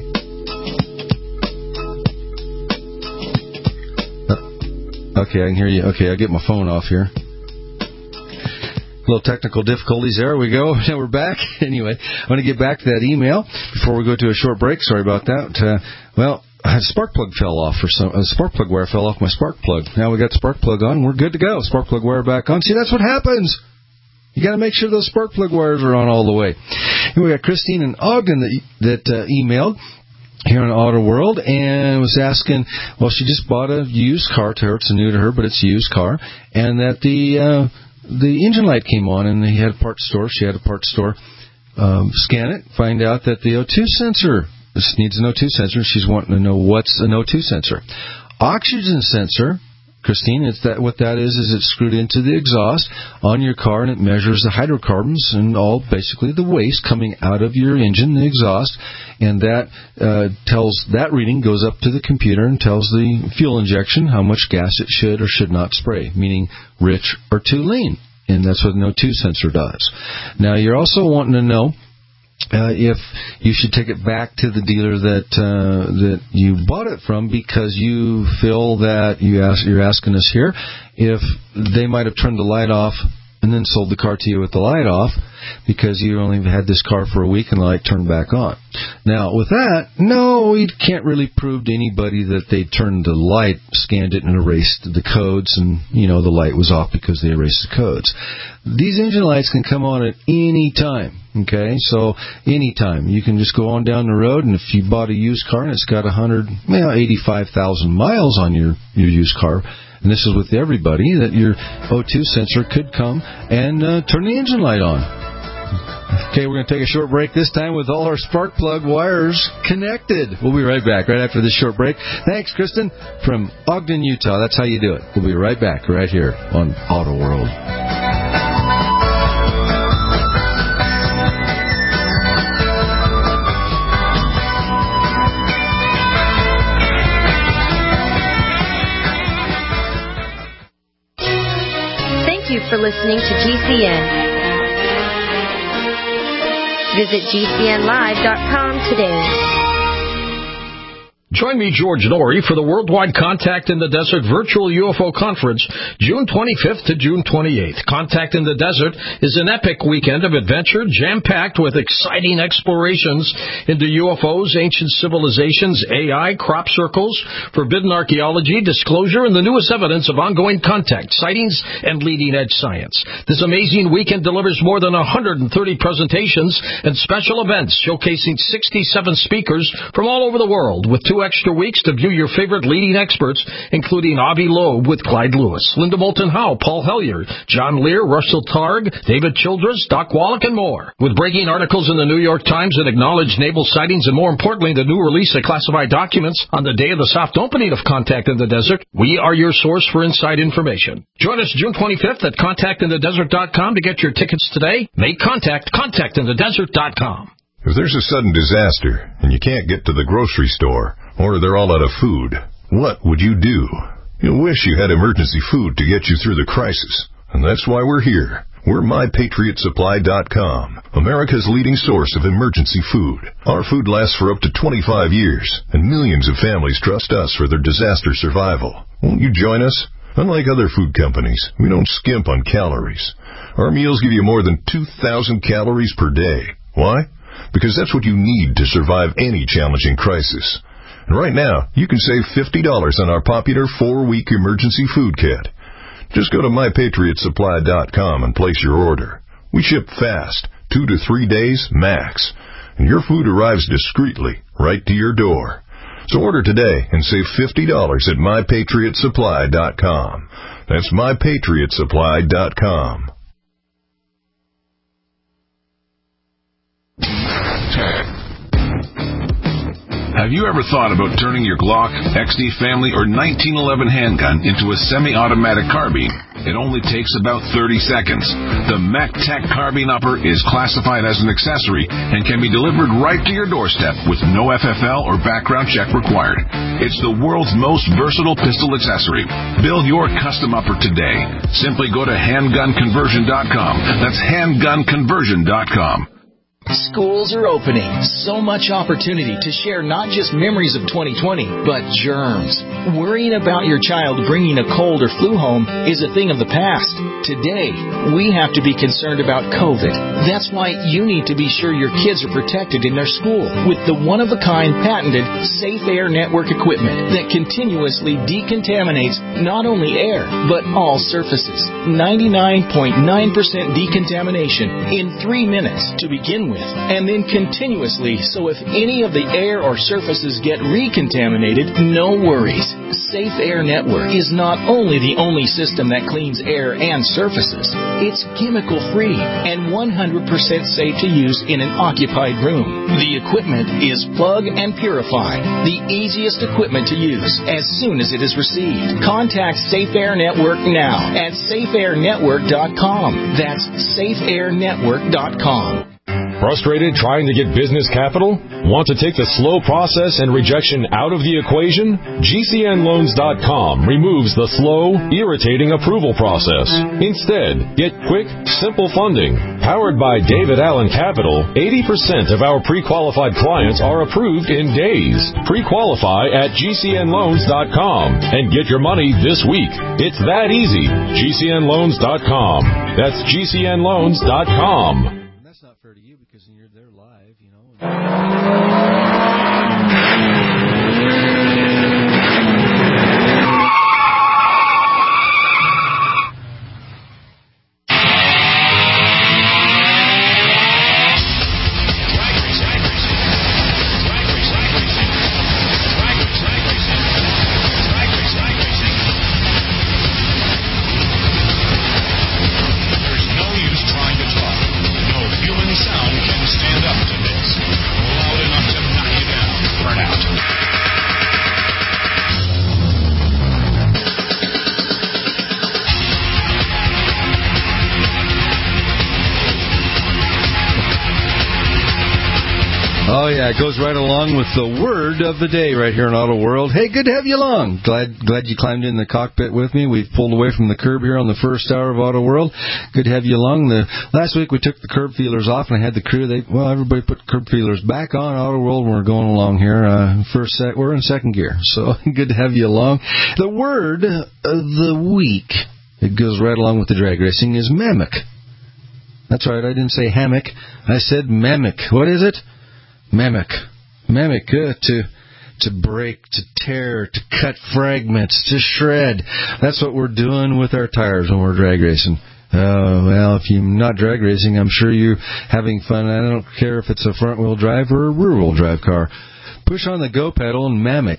Uh, okay, I can hear you. Okay, I'll get my phone off here. A little technical difficulties. There we go. Now we're back. Anyway, I want to get back to that email before we go to a short break. Sorry about that. Uh, well, I had a spark plug fell off for some. A spark plug wire fell off my spark plug. Now we got the spark plug on. We're good to go. Spark plug wire back on. See, that's what happens. You got to make sure those spark plug wires are on all the way. And we got Christine in Ogden that, that uh, emailed here on Auto World and was asking, well, she just bought a used car to her. It's new to her, but it's a used car. And that the uh, the engine light came on, and they had a parts store. She had a parts store um, scan it, find out that the O two sensor, this needs an O two sensor. She's wanting to know what's an O two sensor. Oxygen sensor, Christine, it's that what that is is it's screwed into the exhaust on your car, and it measures the hydrocarbons and all basically the waste coming out of your engine, the exhaust, and that uh, tells that reading goes up to the computer and tells the fuel injection how much gas it should or should not spray, meaning rich or too lean, and that's what an O two sensor does. Now you're also wanting to know Uh, if you should take it back to the dealer that uh, that you bought it from, because you feel that you ask, you're asking us here if they might have turned the light off and then sold the car to you with the light off because you only had this car for a week and the light turned back on. Now, with that, no, we can't really prove to anybody that they turned the light, scanned it, and erased the codes, and, you know, the light was off because they erased the codes. These engine lights can come on at any time, okay? So, any time. You can just go on down the road, and if you bought a used car and it's got one hundred, well, eighty-five thousand miles on your, your used car, and this is with everybody, that your O two sensor could come and uh, turn the engine light on. Okay, we're going to take a short break this time with all our spark plug wires connected. We'll be right back right after this short break. Thanks, Kristen, from Ogden, Utah. That's how you do it. We'll be right back right here on Auto World. Thank you for listening to G C N. Visit G C N live dot com today. Join me, George Norrie, for the Worldwide Contact in the Desert Virtual U F O Conference, June twenty-fifth to June twenty-eighth. Contact in the Desert is an epic weekend of adventure, jam-packed with exciting explorations into U F Os, ancient civilizations, A I, crop circles, forbidden archaeology, disclosure, and the newest evidence of ongoing contact, sightings, and leading-edge science. This amazing weekend delivers more than one hundred thirty presentations and special events showcasing sixty-seven speakers from all over the world, with two extra weeks to view your favorite leading experts, including Avi Loeb with Clyde Lewis, Linda Moulton Howe, Paul Hellyer, John Lear, Russell Targ, David Childress, Doc Wallach, and more. With breaking articles in the New York Times that acknowledge naval sightings and, more importantly, the new release of classified documents on the day of the soft opening of Contact in the Desert, we are your source for inside information. Join us June twenty-fifth at contact in the desert dot com to get your tickets today. Make contact, contact in the desert dot com. If there's a sudden disaster and you can't get to the grocery store, or they're all out of food, what would you do? You'll wish you had emergency food to get you through the crisis. And that's why we're here. We're my patriot supply dot com, America's leading source of emergency food. Our food lasts for up to twenty-five years, and millions of families trust us for their disaster survival. Won't you join us? Unlike other food companies, we don't skimp on calories. Our meals give you more than two thousand calories per day. Why? Because that's what you need to survive any challenging crisis. And right now, you can save fifty dollars on our popular four-week emergency food kit. Just go to my patriot supply dot com and place your order. We ship fast, two to three days max, and your food arrives discreetly right to your door. So order today and save fifty dollars at my patriot supply dot com. That's my patriot supply dot com. Have you ever thought about turning your Glock, X D Family, or nineteen eleven handgun into a semi-automatic carbine? It only takes about thirty seconds. The MacTac Carbine Upper is classified as an accessory and can be delivered right to your doorstep with no F F L or background check required. It's the world's most versatile pistol accessory. Build your custom upper today. Simply go to handgun conversion dot com. That's handgun conversion dot com. Schools are opening. So much opportunity to share not just memories of twenty twenty, but germs. Worrying about your child bringing a cold or flu home is a thing of the past. Today, we have to be concerned about COVID. That's why you need to be sure your kids are protected in their school with the one-of-a-kind patented Safe Air Network equipment that continuously decontaminates not only air, but all surfaces. ninety-nine point nine percent decontamination in three minutes to begin with. And then continuously, so if any of the air or surfaces get recontaminated, no worries. Safe Air Network is not only the only system that cleans air and surfaces, it's chemical-free and one hundred percent safe to use in an occupied room. The equipment is plug and purify, the easiest equipment to use as soon as it is received. Contact Safe Air Network now at safe air network dot com. That's safe air network dot com. Frustrated trying to get business capital? Want to take the slow process and rejection out of the equation? G C N loans dot com removes the slow, irritating approval process. Instead, get quick, simple funding. Powered by David Allen Capital, eighty percent of our pre-qualified clients are approved in days. Pre-qualify at G C N loans dot com and get your money this week. It's that easy. G C N loans dot com. That's G C N loans dot com. Oh, yeah, it goes right along with the word of the day right here in Auto World. Hey, good to have you along. Glad glad you climbed in the cockpit with me. We've pulled away from the curb here on the first hour of Auto World. Good to have you along. The Last week we took the curb feelers off, and I had the crew. They Well, everybody put curb feelers back on Auto World when we're going along here. Uh, first set, we're in second gear, so good to have you along. The word of the week, it goes right along with the drag racing, is mammoth. That's right, I didn't say hammock. I said mammoth. What is it? Mammoth. Mammoth, uh, to to break, to tear, to cut fragments, to shred. That's what we're doing with our tires when we're drag racing. Oh, well, if you're not drag racing, I'm sure you're having fun. I don't care if it's a front-wheel drive or a rear-wheel drive car. Push on the go pedal and mammoth.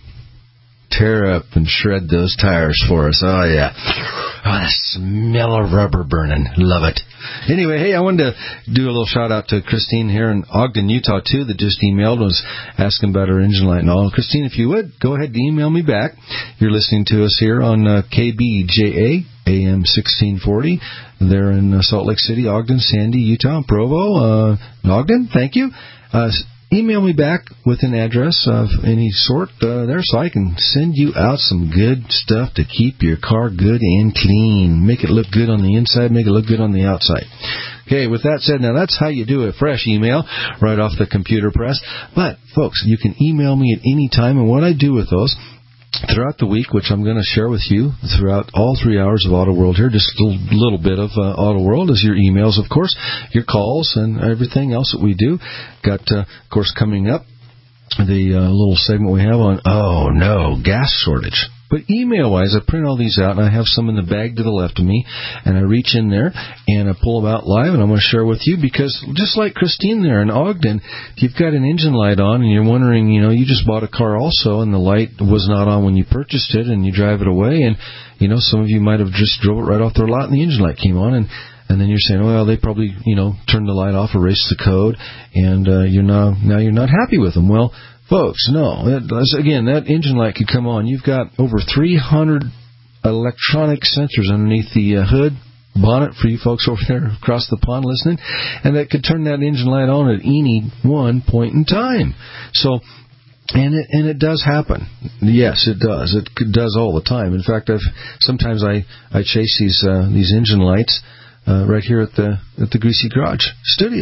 Tear up and shred those tires for us. Oh, yeah. Oh, the smell of rubber burning. Love it. Anyway, hey, I wanted to do a little shout-out to Christine here in Ogden, Utah, too, that just emailed, was asking about her engine light and all. Christine, if you would, go ahead and email me back. You're listening to us here on uh, K B J A, A M sixteen forty. They're in uh, Salt Lake City, Ogden, Sandy, Utah, Provo. Uh, Ogden, thank you. Uh, Email me back with an address of any sort uh, there so I can send you out some good stuff to keep your car good and clean. Make it look good on the inside, make it look good on the outside. Okay, with that said, now that's how you do a fresh email right off the computer press. But, folks, you can email me at any time, and what I do with those throughout the week, which I'm going to share with you throughout all three hours of Auto World here, just a little, little bit of uh, Auto World, is your emails, of course, your calls, and everything else that we do. Got, uh, of course, coming up, the uh, little segment we have on, oh, no, gas shortage. But email-wise, I print all these out, and I have some in the bag to the left of me, and I reach in there, and I pull them out live, and I'm going to share with you, because just like Christine there in Ogden, if you've got an engine light on, and you're wondering, you know, you just bought a car also, and the light was not on when you purchased it, and you drive it away, and, you know, some of you might have just drove it right off their lot, and the engine light came on, and And then you're saying, well, they probably, you know, turned the light off, erased the code, and uh, you're now, now you're not happy with them. Well, folks, no. It, again, that engine light could come on. You've got over three hundred electronic sensors underneath the uh, hood, bonnet for you folks over there across the pond listening, and that could turn that engine light on at any one point in time. So, and it and it does happen. Yes, it does. It does all the time. In fact, I've sometimes I, I chase these uh, these engine lights uh, right here at the at the Greasy Garage studio.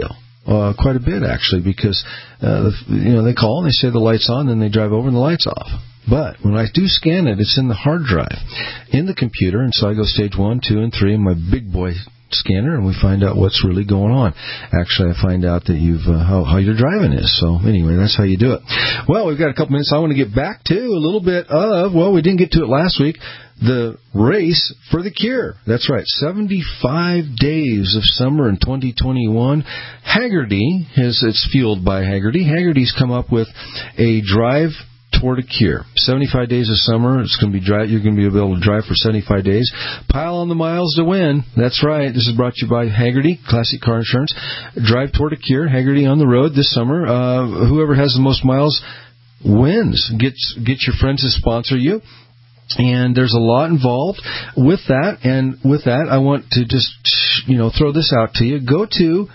uh, quite a bit, actually, because uh, you know they call and they say the light's on, then they drive over and the light's off. But when I do scan it, it's in the hard drive in the computer, and so I go stage one, two, and three in my big boy scanner, and we find out what's really going on. Actually, I find out that you've uh, how, how your driving is. So anyway, that's how you do it. Well, we've got a couple minutes. I want to get back to a little bit of, well, we didn't get to it last week, the race for the cure. That's right, seventy-five days of summer in twenty twenty-one. Hagerty, has, it's fueled by Hagerty. Hagerty's come up with a drive toward a cure. seventy-five days of summer. It's going to be dry. You're going to be able to drive for seventy-five days. Pile on the miles to win. That's right. This is brought to you by Hagerty, Classic Car Insurance. Drive toward a cure. Hagerty on the road this summer. Uh, whoever has the most miles wins. Get, get your friends to sponsor you. And there's a lot involved with that. And with that, I want to just, you know, throw this out to you. Go to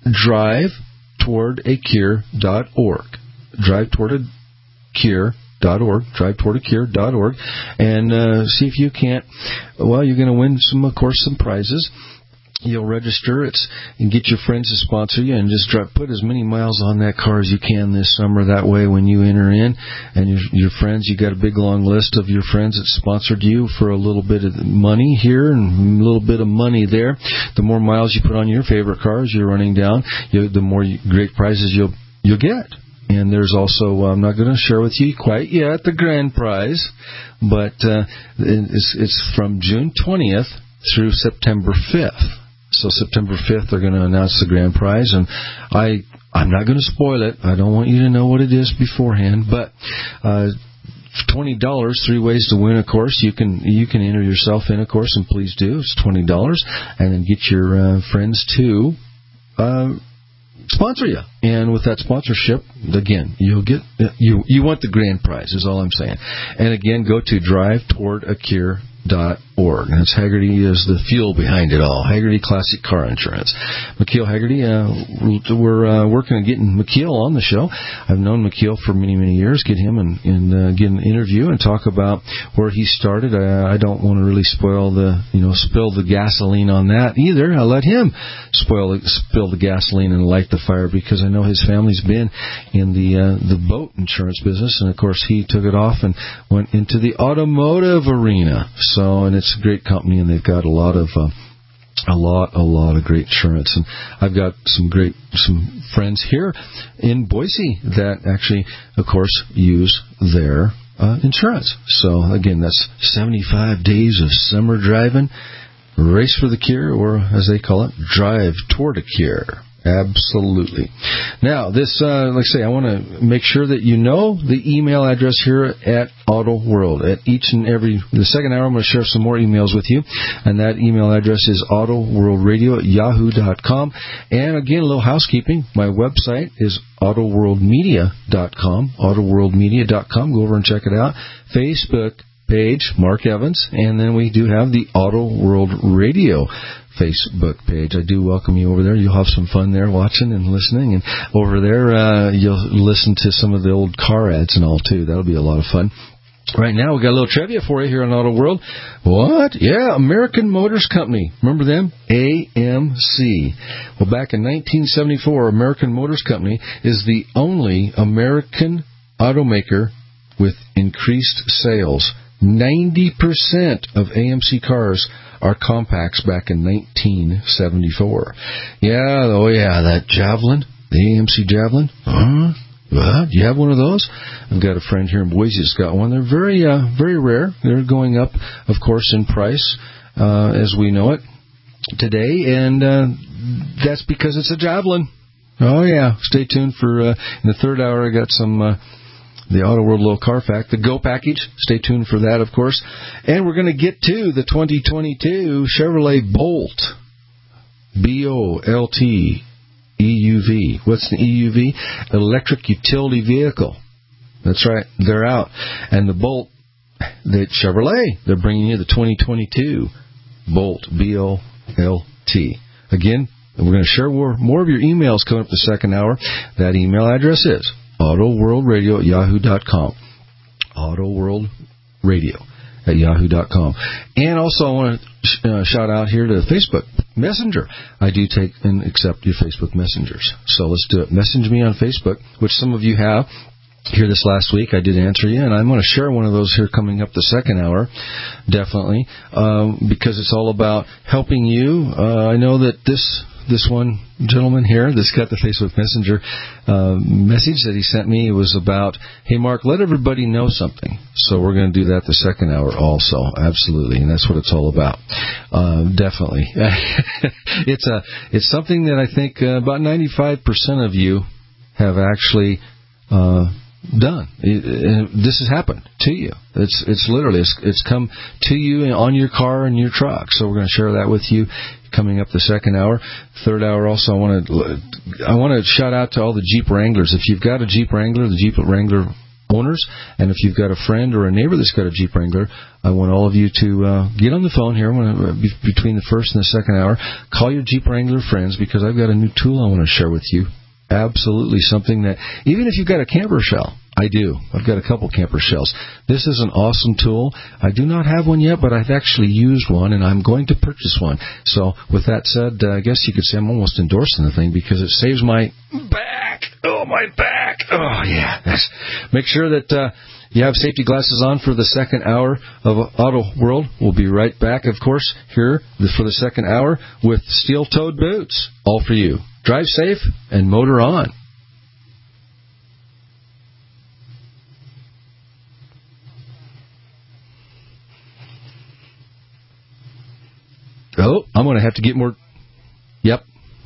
drive toward a cure dot org. Drive toward a cure dot org, drive toward a cure dot org, and uh, see if you can't. Well, you're going to win some, of course, some prizes. You'll register it and get your friends to sponsor you, and just drive, put as many miles on that car as you can this summer. That way, when you enter in, and your, your friends, you got a big long list of your friends that sponsored you for a little bit of money here and a little bit of money there. The more miles you put on your favorite cars, you're running down, you, the more you, great prizes you'll you'll get. And there's also, I'm not going to share with you quite yet, the grand prize, but uh, it's, it's from June twentieth through September fifth. So September fifth, they're going to announce the grand prize, and I, I'm not going to spoil it. I don't want you to know what it is beforehand, but uh, twenty dollars, three ways to win, of course. You can you can enter yourself in, of course, and please do. It's twenty dollars, and then get your uh, friends to Uh, sponsor you, and with that sponsorship, again, you'll get you you want the grand prize is all I'm saying. And again, go to drive toward a cure dot org. And it's Hagerty is the fuel behind it all. Hagerty Classic Car Insurance. McKeel Hagerty, uh, we're uh, working on getting McKeel on the show. I've known McKeel for many, many years. Get him and, and uh, get an interview and talk about where he started. I, I don't want to really spoil the, you know, spill the gasoline on that either. I'll let him spoil spill the gasoline and light the fire, because I know his family's been in the uh, the boat insurance business, and of course he took it off and went into the automotive arena. So, and it's a great company, and they've got a lot of uh, a lot, a lot of great insurance. And I've got some great some friends here in Boise that actually, of course, use their uh, insurance. So again, that's seventy-five days of summer driving, race for the cure, or as they call it, drive toward a cure. Absolutely. Now, this, uh, like I say, I want to make sure that you know the email address here at Auto World. At each and every, the second hour, I'm going to share some more emails with you, and that email address is autoworldradio at yahoo dot com. And again, a little housekeeping. My website is autoworldmedia dot com, autoworldmedia dot com. Go over and check it out. Facebook page, Mark Evans, and then we do have the Auto World Radio Facebook page. I do welcome you over there. You'll have some fun there watching and listening, and over there uh, you'll listen to some of the old car ads and all too. That'll be a lot of fun. Right now we got a little trivia for you here on Auto World. What? Yeah, American Motors Company. Remember them? A M C. Well, back in nineteen seventy-four, American Motors Company is the only American automaker with increased sales. ninety percent of A M C cars are compacts back in nineteen seventy-four. Yeah, oh yeah, that Javelin, the A M C Javelin. Uh-huh. Well, do you have one of those? I've got a friend here in Boise that's got one. They're very, uh, very rare. They're going up, of course, in price, uh, as we know it today, and uh, that's because it's a Javelin. Oh yeah, stay tuned for uh, in the third hour. I got some. Uh, The Auto World Low Car Fact, the Go package. Stay tuned for that, of course. And we're going to get to the twenty twenty-two Chevrolet Bolt. B O L T E U V. What's the E U V? Electric Utility Vehicle. That's right. They're out. And the Bolt, the Chevrolet, they're bringing you the twenty twenty-two Bolt. B O L T. Again, we're going to share more, more of your emails coming up the second hour. That email address is autoworldradio at yahoo dot com. Auto World Radio at yahoo dot com. And also I want to sh- uh, shout out here to Facebook Messenger. I do take and accept your Facebook messengers. So let's do it. Message me on Facebook, which some of you have. Here this last week, I did answer you, and I'm going to share one of those here coming up the second hour, definitely, um, because it's all about helping you. Uh, I know that this this one gentleman here that's got the Facebook Messenger uh, message that he sent me was about, hey, Mark, let everybody know something. So we're going to do that the second hour also, absolutely, and that's what it's all about, uh, definitely. it's a it's something that I think uh, about ninety-five percent of you have actually uh done. It, it, this has happened to you. It's it's literally it's, it's come to you on your car and your truck. So we're going to share that with you coming up the second hour. Third hour also, I want to I want to shout out to all the Jeep Wranglers. If you've got a Jeep Wrangler, the Jeep Wrangler owners, and if you've got a friend or a neighbor that's got a Jeep Wrangler, I want all of you to uh, get on the phone here when, between the first and the second hour. Call your Jeep Wrangler friends, because I've got a new tool I want to share with you. Absolutely something that, even if you've got a camper shell, I do. I've got a couple camper shells. This is an awesome tool. I do not have one yet, but I've actually used one, and I'm going to purchase one. So with that said, uh, I guess you could say I'm almost endorsing the thing, because it saves my back. Oh, my back. Oh, yeah. Yes. Make sure that uh, you have safety glasses on for the second hour of Auto World. We'll be right back, of course, here for the second hour with steel-toed boots. All for you. Drive safe and motor on. Oh, I'm going to have to get more. Yep.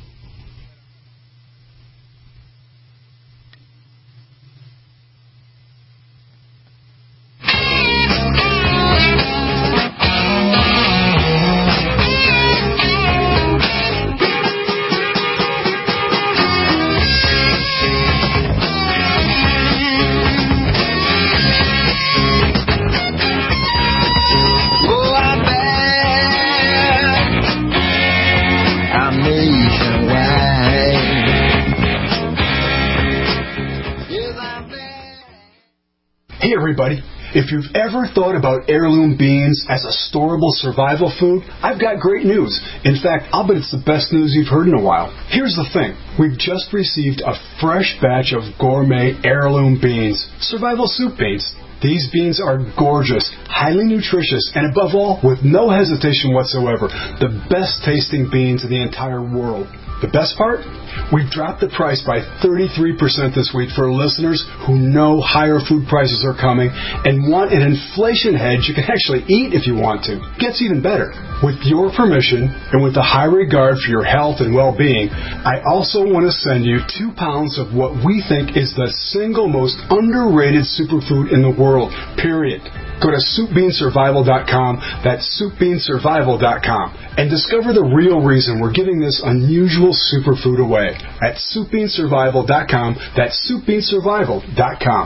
Hey everybody, if you've ever thought about heirloom beans as a storable survival food, I've got great news. In fact, I'll bet it's the best news you've heard in a while. Here's the thing. We've just received a fresh batch of gourmet heirloom beans, survival soup beans. These beans are gorgeous, highly nutritious, and above all, with no hesitation whatsoever, the best tasting beans in the entire world. The best part? We've dropped the price by thirty-three percent this week for listeners who know higher food prices are coming and want an inflation hedge you can actually eat if you want to. Gets even better. With your permission and with a high regard for your health and well-being, I also want to send you two pounds of what we think is the single most underrated superfood in the world, period. Go to soup bean survival dot com, that's soup bean survival dot com, and discover the real reason we're giving this unusual superfood away at soup bean survival dot com, that's soup bean survival dot com.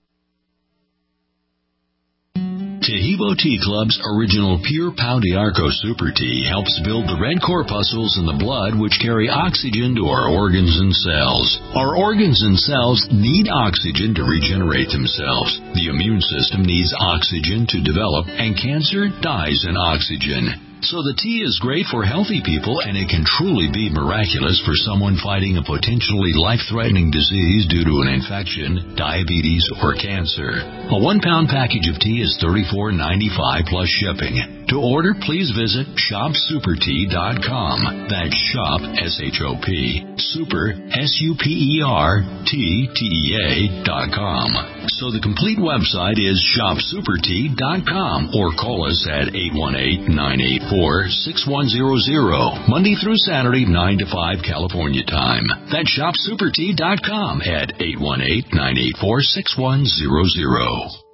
Taheebo Tea Club's original Pure Pau d'Arco Super Tea helps build the red corpuscles in the blood which carry oxygen to our organs and cells. Our organs and cells need oxygen to regenerate themselves. The immune system needs oxygen to develop, and cancer dies in oxygen. So the tea is great for healthy people, and it can truly be miraculous for someone fighting a potentially life-threatening disease due to an infection, diabetes, or cancer. A one-pound package of tea is thirty-four ninety-five plus shipping. To order, please visit shop super tea dot com. That's shop, S H O P, super, S U P E R, T, T E A dot com. So the complete website is shop super tea dot com, or call us at eight one eight, nine eight four, six one zero zero, Monday through Saturday, nine to five California time. That's shop super tea dot com at eight one eight, nine eight four, six one zero zero.